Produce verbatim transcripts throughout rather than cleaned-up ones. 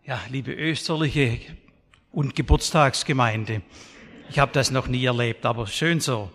Ja, liebe österliche und Geburtstagsgemeinde, ich habe das noch nie erlebt, aber schön so.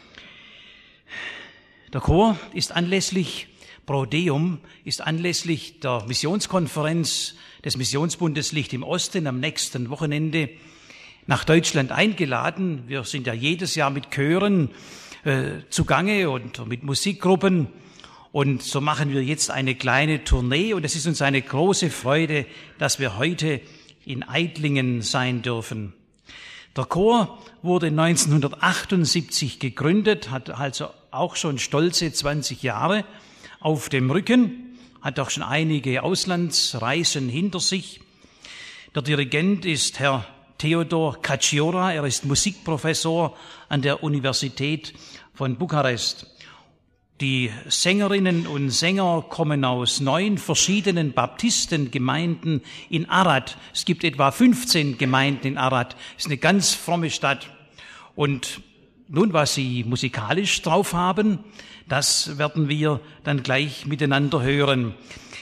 Der Chor ist anlässlich Pro Deum, ist anlässlich der Missionskonferenz des Missionsbundes Licht im Osten am nächsten Wochenende nach Deutschland eingeladen. Wir sind ja jedes Jahr mit Chören äh, zugange und mit Musikgruppen. Und so machen wir jetzt eine kleine Tournee und es ist uns eine große Freude, dass wir heute in Eidlingen sein dürfen. Der Chor wurde neunzehnhundertachtundsiebzig gegründet, hat also auch schon stolze zwanzig Jahre auf dem Rücken, hat auch schon einige Auslandsreisen hinter sich. Der Dirigent ist Herr Theodor Cacciora, er ist Musikprofessor an der Universität von Bukarest. Die Sängerinnen und Sänger kommen aus neun verschiedenen Baptistengemeinden in Arad. Es gibt etwa fünfzehn Gemeinden in Arad. Es ist eine ganz fromme Stadt. Und nun, was sie musikalisch drauf haben, das werden wir dann gleich miteinander hören.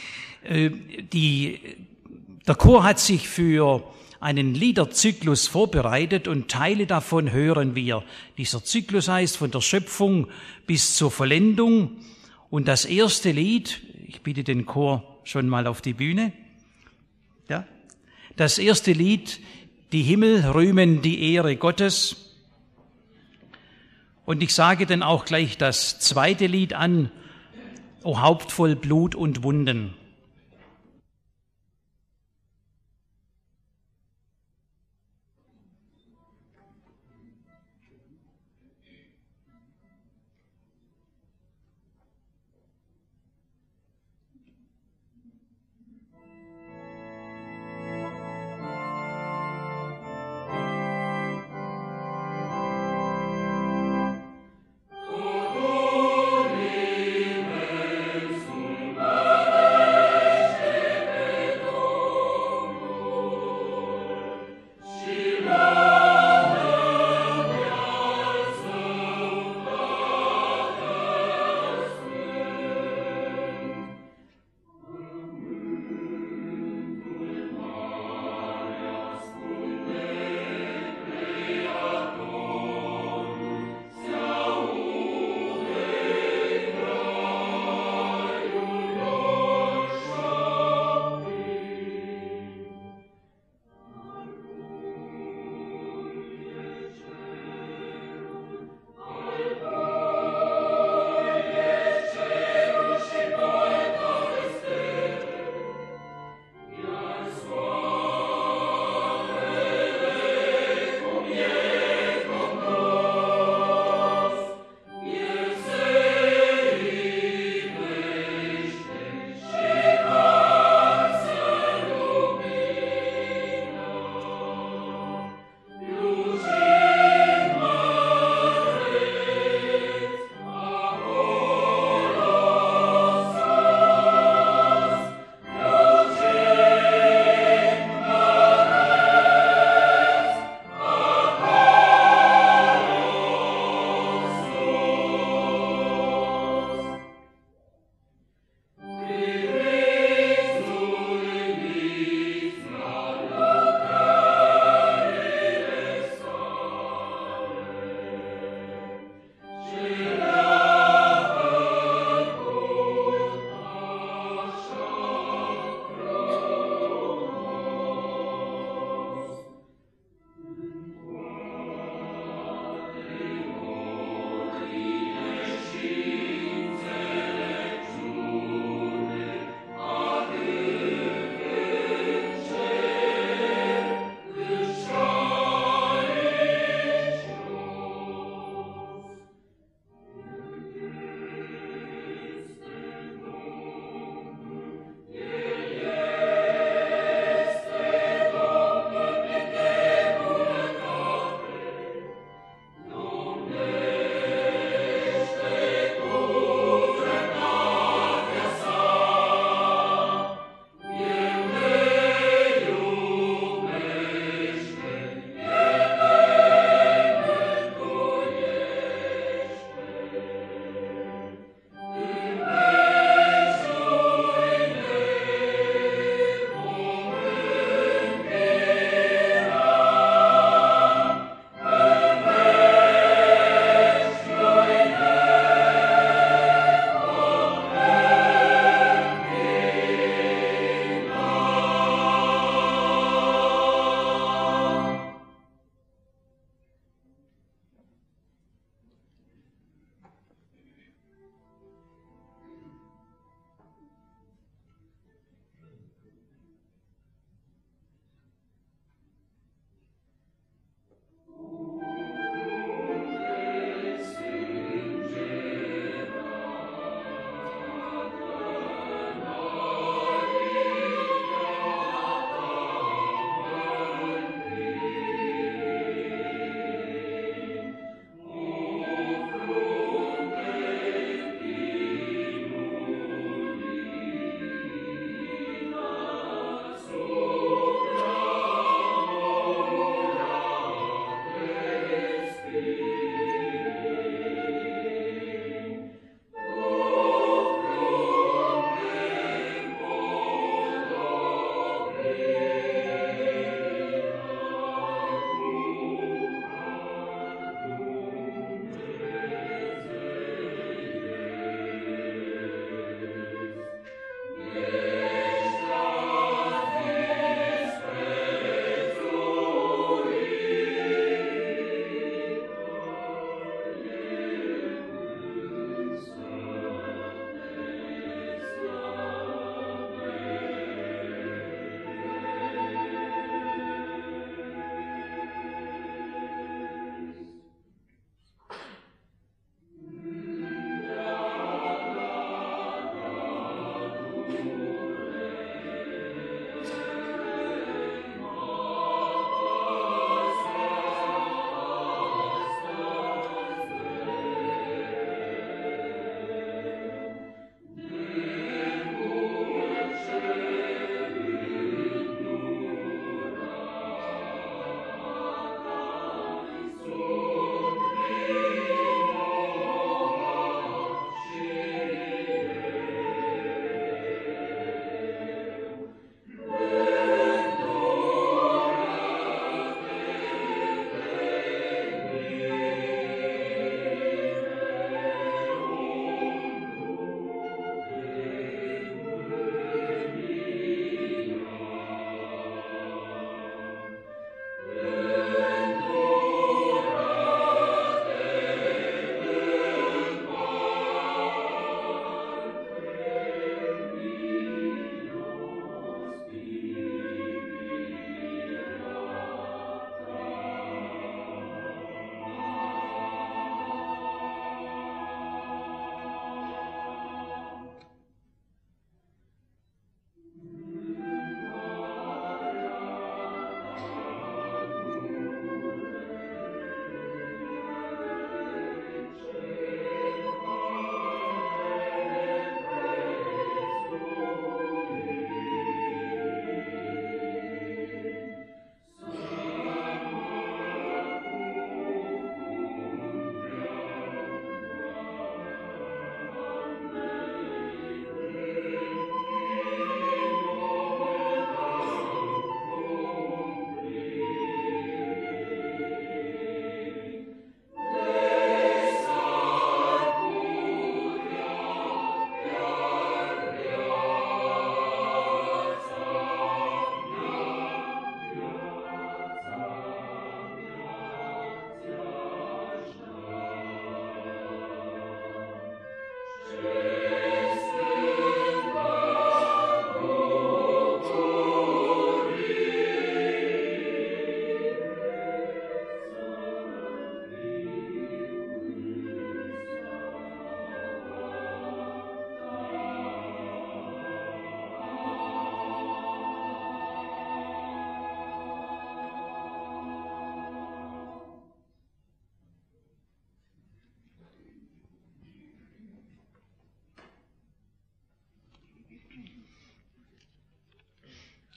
Die, der Chor hat sich für einen Liederzyklus vorbereitet und Teile davon hören wir. Dieser Zyklus heißt von der Schöpfung bis zur Vollendung. Und das erste Lied, ich bitte den Chor schon mal auf die Bühne. Ja, das erste Lied, die Himmel rühmen die Ehre Gottes. Und ich sage dann auch gleich das zweite Lied an, O Haupt voll Blut und Wunden. Amen.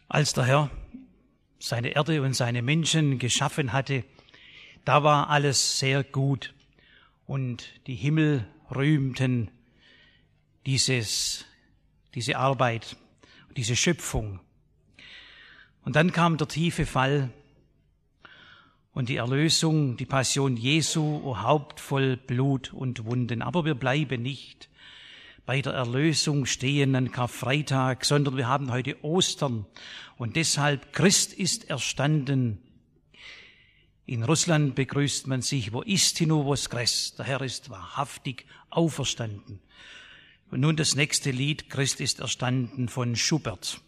Als der Herr seine Erde und seine Menschen geschaffen hatte, da war alles sehr gut und die Himmel rühmten dieses, diese Arbeit, diese Schöpfung. Und dann kam der tiefe Fall und die Erlösung, die Passion Jesu, o Haupt voll Blut und Wunden. Aber wir bleiben nicht bei der Erlösung stehen an Karfreitag, sondern wir haben heute Ostern und deshalb Christ ist erstanden. In Russland begrüßt man sich, wo istinu voskres, der Herr ist wahrhaftig auferstanden. Und nun das nächste Lied, Christ ist erstanden von Schubert.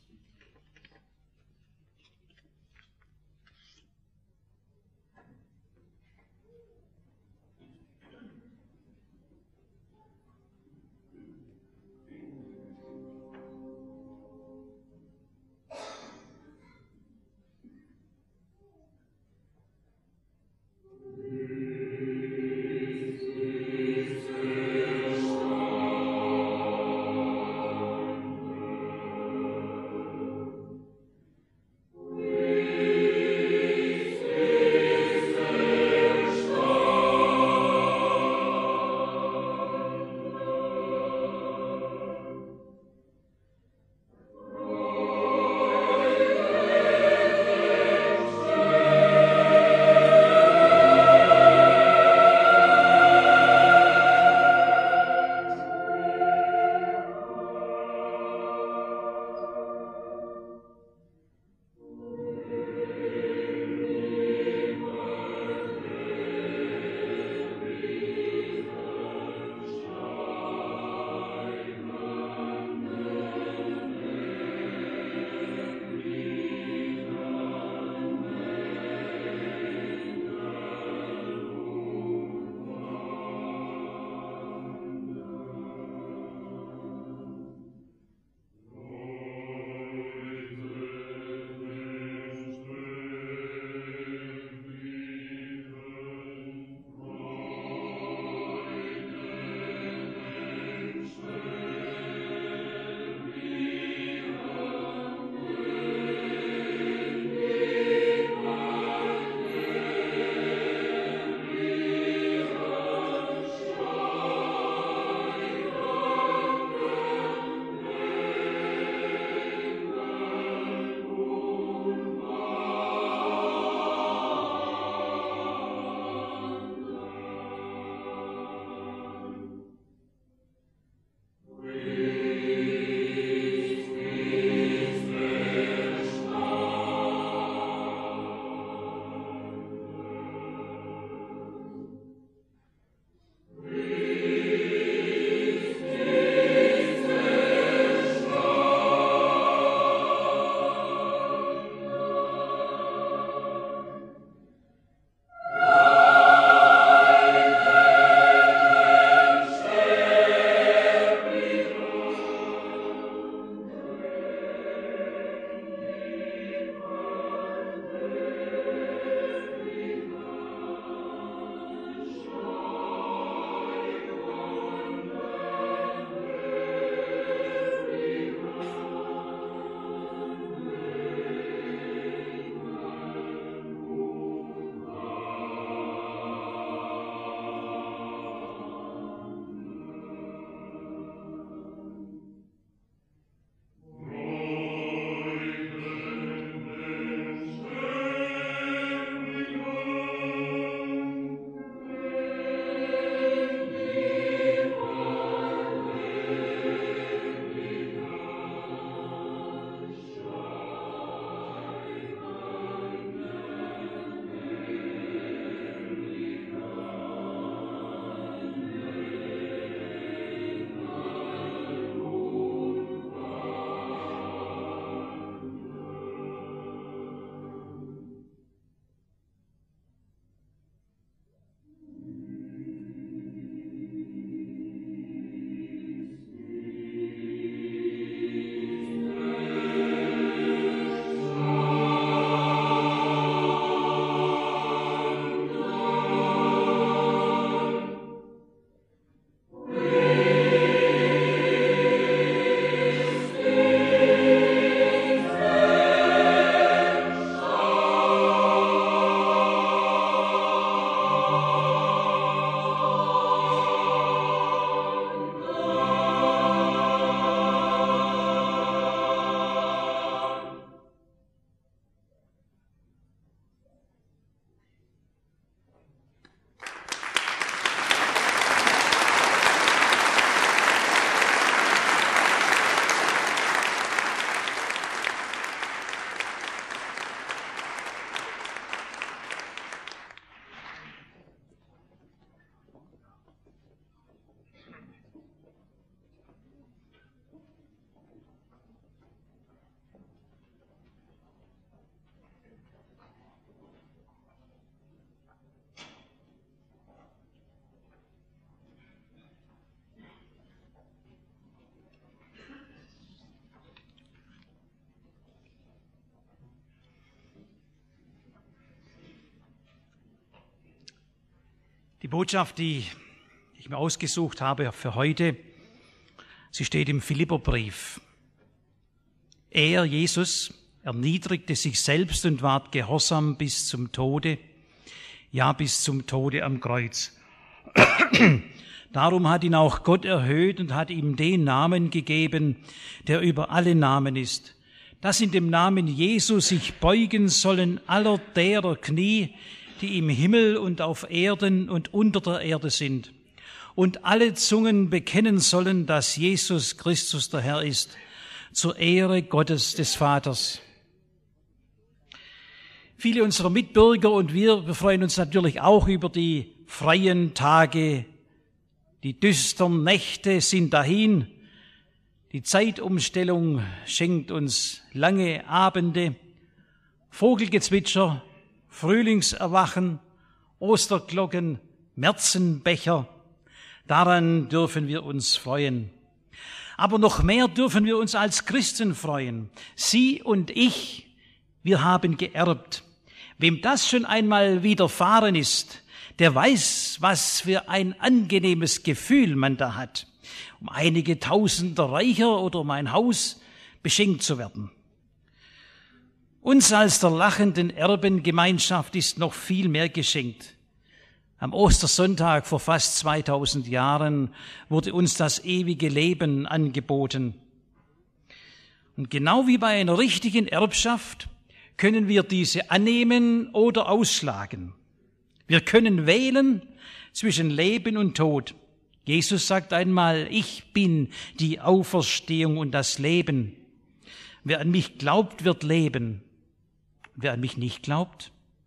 Die Botschaft, die ich mir ausgesucht habe für heute, sie steht im Philipperbrief. Er, Jesus, erniedrigte sich selbst und ward gehorsam bis zum Tode, ja bis zum Tode am Kreuz. Darum hat ihn auch Gott erhöht und hat ihm den Namen gegeben, der über alle Namen ist, dass in dem Namen Jesus sich beugen sollen aller derer Knie, die im Himmel und auf Erden und unter der Erde sind, und alle Zungen bekennen sollen, dass Jesus Christus der Herr ist, zur Ehre Gottes des Vaters. Viele unserer Mitbürger und wir, wir freuen uns natürlich auch über die freien Tage. Die düsteren Nächte sind dahin. Die Zeitumstellung schenkt uns lange Abende, Vogelgezwitscher, Frühlingserwachen, Osterglocken, Märzenbecher. Daran dürfen wir uns freuen. Aber noch mehr dürfen wir uns als Christen freuen. Sie und ich, wir haben geerbt. Wem das schon einmal widerfahren ist, der weiß, was für ein angenehmes Gefühl man da hat, um einige Tausender reicher oder um ein Haus beschenkt zu werden. Uns als der lachenden Erbengemeinschaft ist noch viel mehr geschenkt. Am Ostersonntag vor fast zweitausend Jahren wurde uns das ewige Leben angeboten. Und genau wie bei einer richtigen Erbschaft können wir diese annehmen oder ausschlagen. Wir können wählen zwischen Leben und Tod. Jesus sagt einmal, ich bin die Auferstehung und das Leben. Wer an mich glaubt, wird leben. Wer an mich nicht glaubt?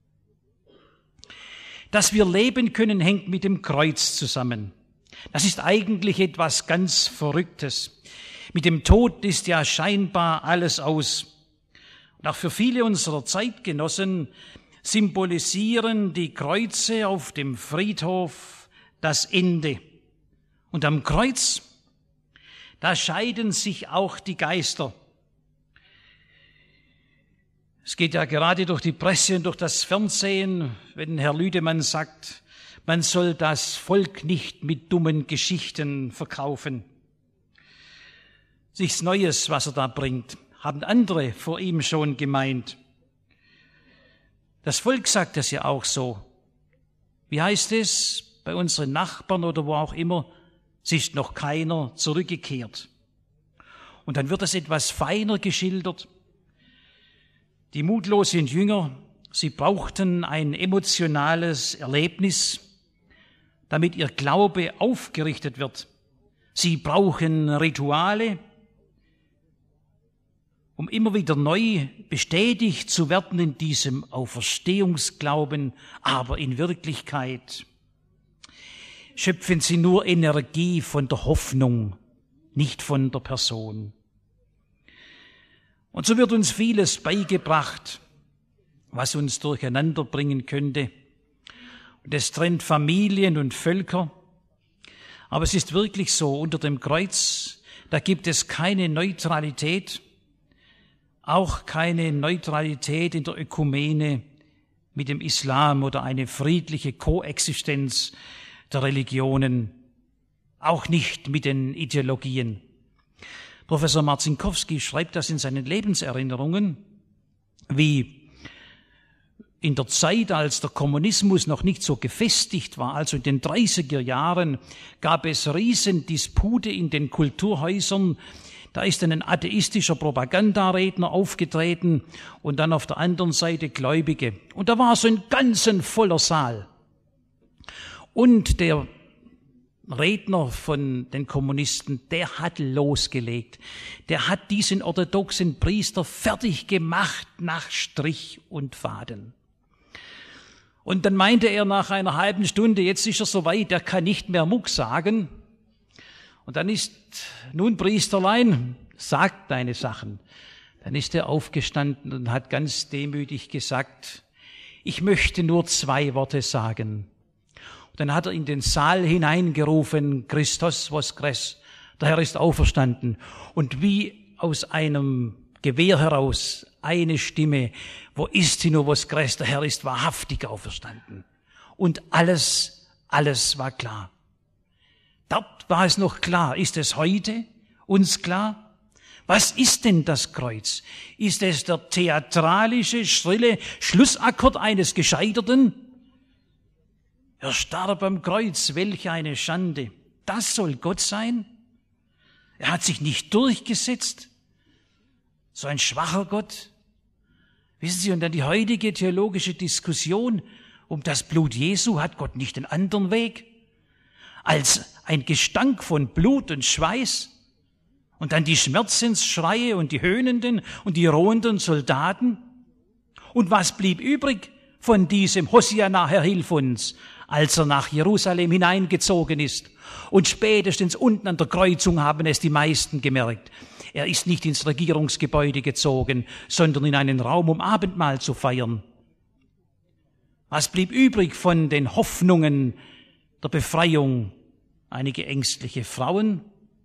Dass wir leben können, hängt mit dem Kreuz zusammen. Das ist eigentlich etwas ganz Verrücktes. Mit dem Tod ist ja scheinbar alles aus. Und auch für viele unserer Zeitgenossen symbolisieren die Kreuze auf dem Friedhof das Ende. Und am Kreuz, da scheiden sich auch die Geister. Es geht ja gerade durch die Presse und durch das Fernsehen, wenn Herr Lüdemann sagt, man soll das Volk nicht mit dummen Geschichten verkaufen. Nichts Neues, was er da bringt, haben andere vor ihm schon gemeint. Das Volk sagt das ja auch so. Wie heißt es bei unseren Nachbarn oder wo auch immer? Es ist noch keiner zurückgekehrt. Und dann wird es etwas feiner geschildert. Die mutlosen Jünger, sie brauchten ein emotionales Erlebnis, damit ihr Glaube aufgerichtet wird. Sie brauchen Rituale, um immer wieder neu bestätigt zu werden in diesem Auferstehungsglauben, aber in Wirklichkeit schöpfen sie nur Energie von der Hoffnung, nicht von der Person. Und so wird uns vieles beigebracht, was uns durcheinander bringen könnte. Und es trennt Familien und Völker. Aber es ist wirklich so, unter dem Kreuz, da gibt es keine Neutralität, auch keine Neutralität in der Ökumene mit dem Islam oder eine friedliche Koexistenz der Religionen, auch nicht mit den Ideologien. Professor Marcinkowski schreibt das in seinen Lebenserinnerungen, wie in der Zeit, als der Kommunismus noch nicht so gefestigt war, also in den dreißiger Jahren, gab es Riesendispute in den Kulturhäusern. Da ist ein atheistischer Propagandaredner aufgetreten und dann auf der anderen Seite Gläubige. Und da war so ein ganzen voller Saal. Und der Redner von den Kommunisten, der hat losgelegt. Der hat diesen orthodoxen Priester fertig gemacht nach Strich und Faden. Und dann meinte er nach einer halben Stunde, jetzt ist er soweit, er kann nicht mehr Muck sagen. Und dann ist, nun Priesterlein, sag deine Sachen. Dann ist er aufgestanden und hat ganz demütig gesagt, ich möchte nur zwei Worte sagen. Und dann hat er in den Saal hineingerufen, Christos voskres, der Herr ist auferstanden. Und wie aus einem Gewehr heraus eine Stimme, wo ist sie nur voskres, der Herr ist wahrhaftig auferstanden. Und alles Alles war klar. Dort war es noch klar. Ist es heute uns klar? Was ist denn das Kreuz? Ist es der theatralische, schrille Schlussakkord eines Gescheiterten? Er starb am Kreuz, welch eine Schande. Das soll Gott sein? Er hat sich nicht durchgesetzt. So ein schwacher Gott. Wissen Sie, und dann die heutige theologische Diskussion um das Blut Jesu, hat Gott nicht einen anderen Weg als ein Gestank von Blut und Schweiß und dann die Schmerzensschreie und die höhnenden und die drohenden Soldaten? Und was blieb übrig von diesem Hosianna, Herr, hilf uns, als er nach Jerusalem hineingezogen ist? Und spätestens unten an der Kreuzung haben es die meisten gemerkt. Er ist nicht ins Regierungsgebäude gezogen, sondern in einen Raum, um Abendmahl zu feiern. Was blieb übrig von den Hoffnungen der Befreiung? Einige ängstliche Frauen?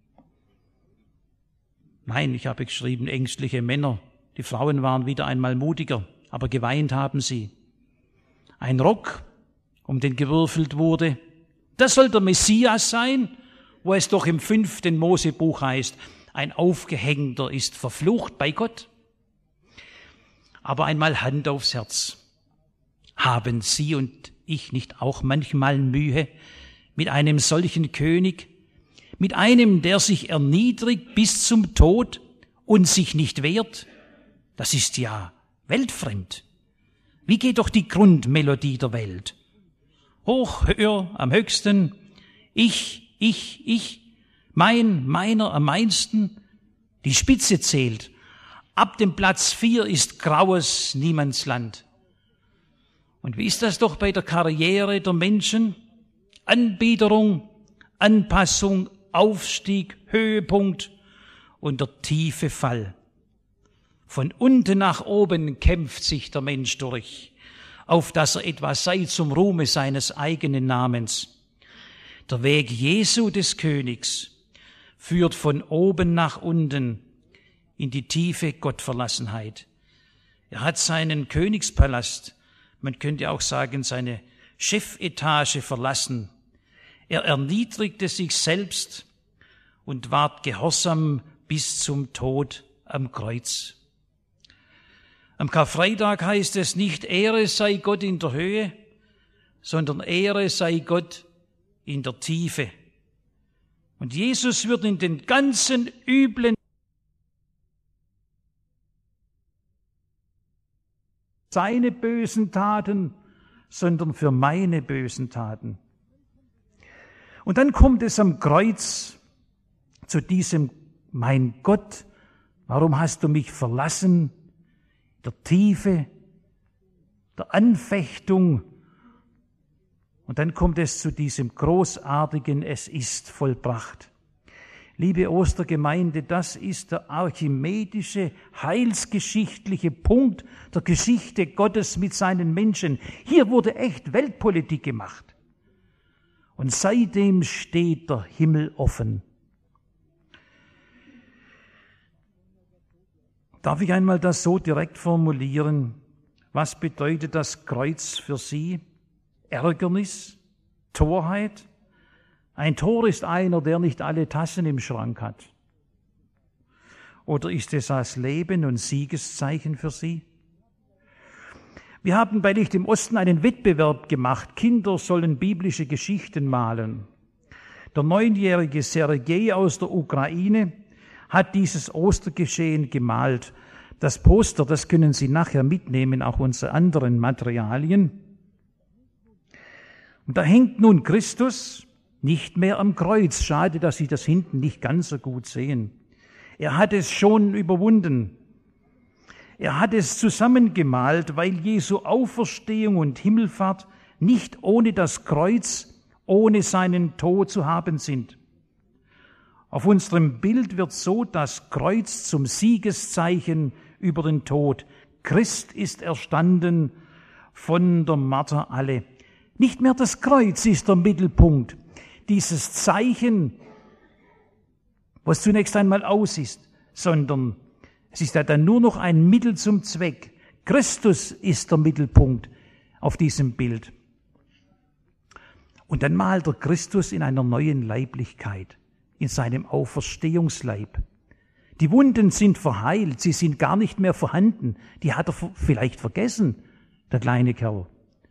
Nein, ich habe geschrieben, ängstliche Männer. Die Frauen waren wieder einmal mutiger, aber geweint haben sie. Ein Rock, um den gewürfelt wurde. Das soll der Messias sein, wo es doch im fünften Mosebuch heißt, ein Aufgehängter ist verflucht bei Gott. Aber einmal Hand aufs Herz. Haben Sie und ich nicht auch manchmal Mühe mit einem solchen König, mit einem, der sich erniedrigt bis zum Tod und sich nicht wehrt? Das ist ja weltfremd. Wie geht doch die Grundmelodie der Welt? Hoch, höher, am höchsten, ich, ich, ich, mein, meiner, am meinsten, die Spitze zählt. Ab dem Platz vier ist graues Niemandsland. Und wie ist das doch bei der Karriere der Menschen? Anbiederung, Anpassung, Aufstieg, Höhepunkt und der tiefe Fall. Von unten nach oben kämpft sich der Mensch durch, auf dass er etwas sei zum Ruhme seines eigenen Namens. Der Weg Jesu des Königs führt von oben nach unten in die tiefe Gottverlassenheit. Er hat seinen Königspalast, man könnte auch sagen, seine Chefetage verlassen. Er erniedrigte sich selbst und ward gehorsam bis zum Tod am Kreuz. Am Karfreitag heißt es nicht, Ehre sei Gott in der Höhe, sondern Ehre sei Gott in der Tiefe. Und Jesus wird in den ganzen üblen seine bösen Taten, sondern für meine bösen Taten. Und dann kommt es am Kreuz zu diesem, mein Gott, warum hast du mich verlassen? Der Tiefe, der Anfechtung. Und dann kommt es zu diesem großartigen, es ist vollbracht. Liebe Ostergemeinde, das ist der archimedische, heilsgeschichtliche Punkt der Geschichte Gottes mit seinen Menschen. Hier wurde echt Weltpolitik gemacht. Und seitdem steht der Himmel offen. Darf ich einmal das so direkt formulieren? Was bedeutet das Kreuz für Sie? Ärgernis? Torheit? Ein Tor ist einer, der nicht alle Tassen im Schrank hat. Oder ist es das Leben und Siegeszeichen für Sie? Wir haben bei Licht im Osten einen Wettbewerb gemacht. Kinder sollen biblische Geschichten malen. Der neunjährige Sergei aus der Ukraine hat dieses Ostergeschehen gemalt. Das Poster, das können Sie nachher mitnehmen, auch unsere anderen Materialien. Und da hängt nun Christus nicht mehr am Kreuz. Schade, dass Sie das hinten nicht ganz so gut sehen. Er hat es schon überwunden. Er hat es zusammengemalt, weil Jesu Auferstehung und Himmelfahrt nicht ohne das Kreuz, ohne seinen Tod zu haben sind. Auf unserem Bild wird so das Kreuz zum Siegeszeichen über den Tod. Christ ist erstanden von der Marter alle. Nicht mehr das Kreuz ist der Mittelpunkt. Dieses Zeichen, was zunächst einmal aus ist, sondern es ist ja dann nur noch ein Mittel zum Zweck. Christus ist der Mittelpunkt auf diesem Bild. Und dann malt er Christus in einer neuen Leiblichkeit, in seinem Auferstehungsleib. Die Wunden sind verheilt, sie sind gar nicht mehr vorhanden. Die hat er vielleicht vergessen, der kleine Kerl.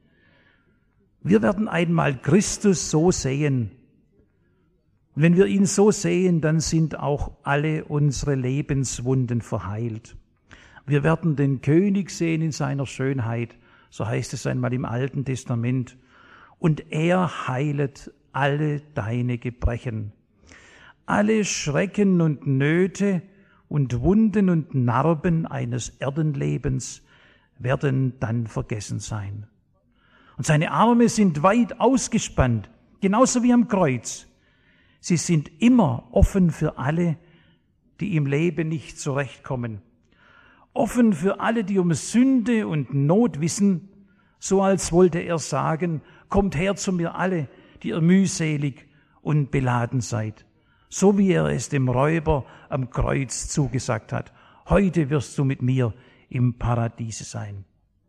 Wir werden einmal Christus so sehen. Und wenn wir ihn so sehen, dann sind auch alle unsere Lebenswunden verheilt. Wir werden den König sehen in seiner Schönheit, so heißt es einmal im Alten Testament. Und er heilet alle deine Gebrechen. Alle Schrecken und Nöte und Wunden und Narben eines Erdenlebens werden dann vergessen sein. Und seine Arme sind weit ausgespannt, genauso wie am Kreuz. Sie sind immer offen für alle, die im Leben nicht zurechtkommen. Offen für alle, die um Sünde und Not wissen, so als wollte er sagen, kommt her zu mir alle, die ihr mühselig und beladen seid. So wie er es dem Räuber am Kreuz zugesagt hat. Heute wirst du mit mir im Paradiese sein.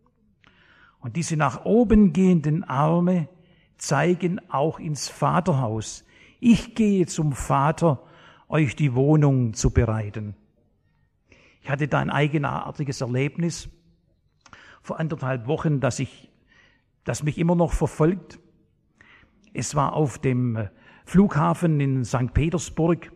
Und diese nach oben gehenden Arme zeigen auch ins Vaterhaus. Ich gehe zum Vater, euch die Wohnung zu bereiten. Ich hatte da ein eigenartiges Erlebnis vor anderthalb Wochen, das, ich, das mich immer noch verfolgt. Es war auf dem Flughafen in Sankt Petersburg.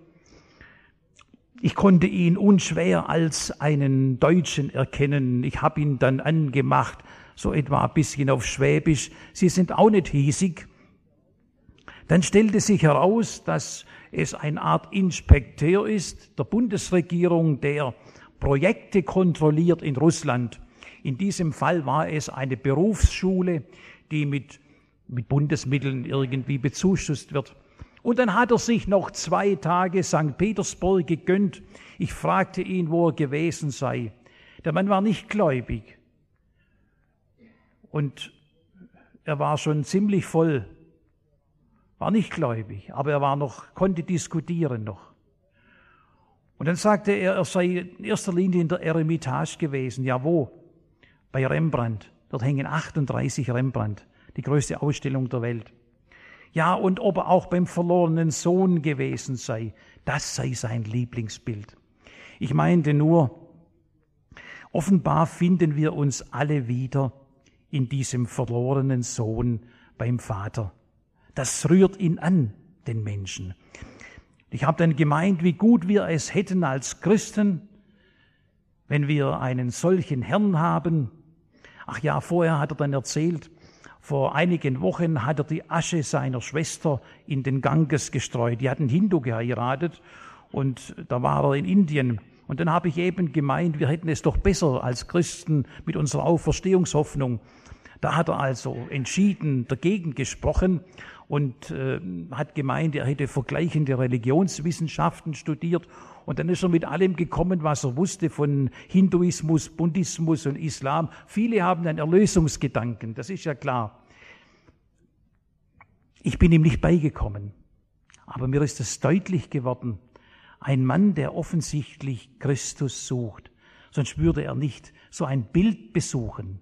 Ich konnte ihn unschwer als einen Deutschen erkennen. Ich habe ihn dann angemacht, so etwa ein bisschen auf Schwäbisch. Sie sind auch nicht hiesig. Dann stellte sich heraus, dass es eine Art Inspekteur ist, der Bundesregierung, der Projekte kontrolliert in Russland. In diesem Fall war es eine Berufsschule, die mit, mit Bundesmitteln irgendwie bezuschusst wird. Und dann hat er sich noch zwei Tage Sankt Petersburg gegönnt. Ich fragte ihn, wo er gewesen sei. Der Mann war nicht gläubig. Und er war schon ziemlich voll. War nicht gläubig, aber er war noch, konnte diskutieren noch. Und dann sagte er, er sei in erster Linie in der Eremitage gewesen. Ja, wo? Bei Rembrandt. Dort hängen achtunddreißig Rembrandt, die größte Ausstellung der Welt. Ja, und ob er auch beim verlorenen Sohn gewesen sei, das sei sein Lieblingsbild. Ich meinte nur, offenbar finden wir uns alle wieder in diesem verlorenen Sohn beim Vater. Das rührt ihn an, den Menschen. Ich habe dann gemeint, wie gut wir es hätten als Christen, wenn wir einen solchen Herrn haben. Ach ja, vorher hat er dann erzählt, vor einigen Wochen hat er die Asche seiner Schwester in den Ganges gestreut. Die hat einen Hindu geheiratet und da war er in Indien. Und dann habe ich eben gemeint, wir hätten es doch besser als Christen mit unserer Auferstehungshoffnung. Da hat er also entschieden dagegen gesprochen und äh, hat gemeint, er hätte vergleichende Religionswissenschaften studiert. Und dann ist er mit allem gekommen, was er wusste von Hinduismus, Buddhismus und Islam. Viele haben einen Erlösungsgedanken, das ist ja klar. Ich bin ihm nicht beigekommen, aber mir ist es deutlich geworden, ein Mann, der offensichtlich Christus sucht, sonst würde er nicht so ein Bild besuchen.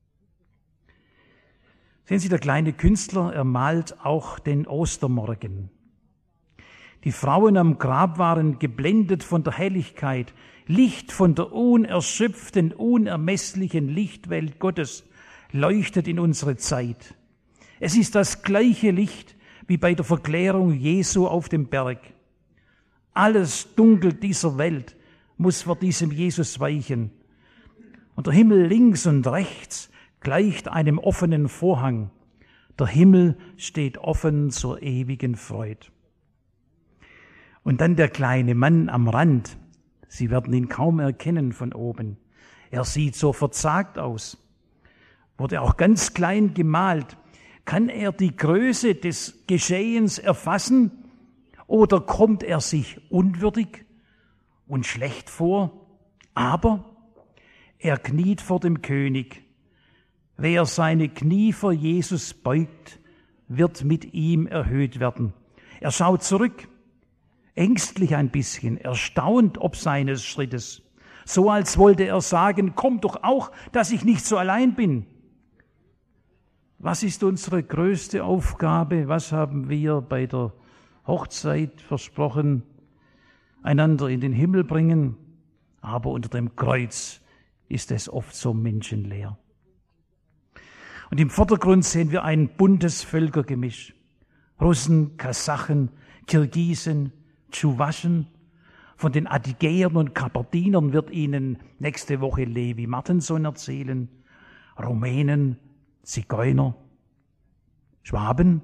Sehen Sie, der kleine Künstler, er malt auch den Ostermorgen. Die Frauen am Grab waren geblendet von der Helligkeit, Licht von der unerschöpften, unermesslichen Lichtwelt Gottes leuchtet in unsere Zeit. Es ist das gleiche Licht wie bei der Verklärung Jesu auf dem Berg. Alles Dunkel dieser Welt muss vor diesem Jesus weichen. Und der Himmel links und rechts gleicht einem offenen Vorhang. Der Himmel steht offen zur ewigen Freude. Und dann der kleine Mann am Rand. Sie werden ihn kaum erkennen von oben. Er sieht so verzagt aus. Wurde auch ganz klein gemalt. Kann er die Größe des Geschehens erfassen oder kommt er sich unwürdig und schlecht vor? Aber er kniet vor dem König. Wer seine Knie vor Jesus beugt, wird mit ihm erhöht werden. Er schaut zurück, ängstlich ein bisschen, erstaunt ob seines Schrittes, so als wollte er sagen, komm doch auch, dass ich nicht so allein bin. Was ist unsere größte Aufgabe? Was haben wir bei der Hochzeit versprochen? Einander in den Himmel bringen, aber unter dem Kreuz ist es oft so menschenleer. Und im Vordergrund sehen wir ein buntes Völkergemisch. Russen, Kasachen, Kirgisen, Tschuwaschen. Von den Adygäern und Kabardinern wird Ihnen nächste Woche Levi Martenson erzählen. Rumänen, Zigeuner, Schwaben.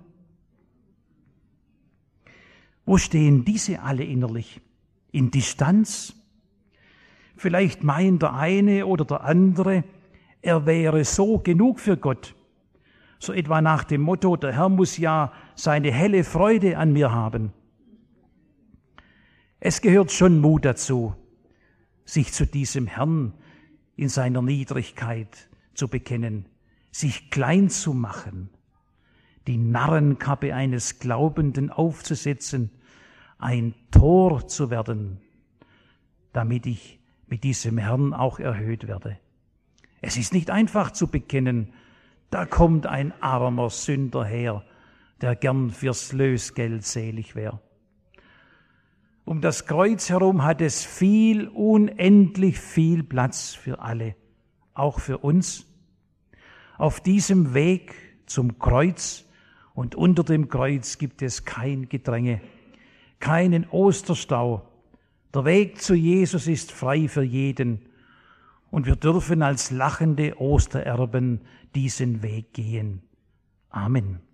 Wo stehen diese alle innerlich? In Distanz? Vielleicht meint der eine oder der andere, er wäre so genug für Gott. So etwa nach dem Motto, der Herr muss ja seine helle Freude an mir haben. Es gehört schon Mut dazu, sich zu diesem Herrn in seiner Niedrigkeit zu bekennen, sich klein zu machen, die Narrenkappe eines Glaubenden aufzusetzen, ein Tor zu werden, damit ich mit diesem Herrn auch erhöht werde. Es ist nicht einfach zu bekennen, da kommt ein armer Sünder her, der gern fürs Lösgeld selig wäre. Um das Kreuz herum hat es viel, unendlich viel Platz für alle, auch für uns. Auf diesem Weg zum Kreuz und unter dem Kreuz gibt es kein Gedränge, keinen Osterstau. Der Weg zu Jesus ist frei für jeden und wir dürfen als lachende Ostererben diesen Weg gehen. Amen.